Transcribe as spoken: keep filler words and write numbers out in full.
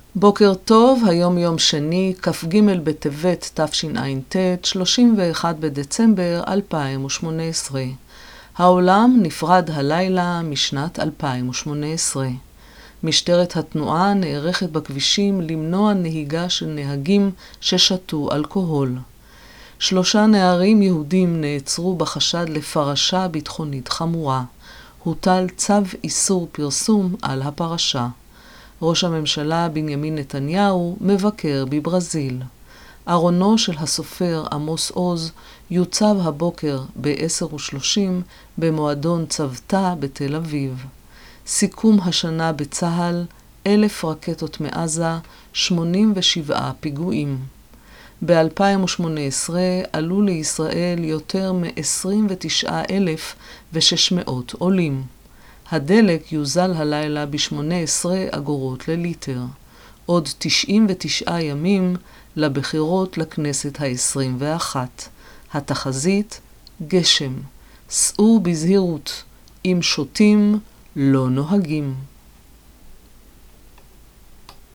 בוקר טוב, היום יום שני, כ"ג בטבת תשע"ט, שלושים ואחד בדצמבר אלפיים ושמונה עשרה. העולם נפרד הלילה משנת אלפיים ושמונה עשרה. משטרת התנועה נערכת בכבישים למנוע נהיגה של נהגים ששתו אלכוהול. שלושה נערים יהודים נעצרו בחשד לפרשה ביטחונית חמורה. הוטל צו איסור פרסום על הפרשה. ראש הממשלה בנימין נתניהו מבקר בברזיל. ארונו של הסופר עמוס עוז יוצב הבוקר ב-עשר ושלושים במועדון צוותא בתל אביב. סיכום השנה בצה"ל, אלף רקטות מעזה, שמונים ושבעה פיגועים. ב-אלפיים ושמונה עשרה עלו לישראל יותר מ-עשרים ותשעה אלף ושש מאות עולים. הדלק יוזל הלילה ב-שמונה עשרה אגורות לליטר. עוד תשעים ותשעה ימים לבחירות לכנסת ה-עשרים ואחת. התחזית, גשם. סעו בזהירות. אם שותים, לא נוהגים.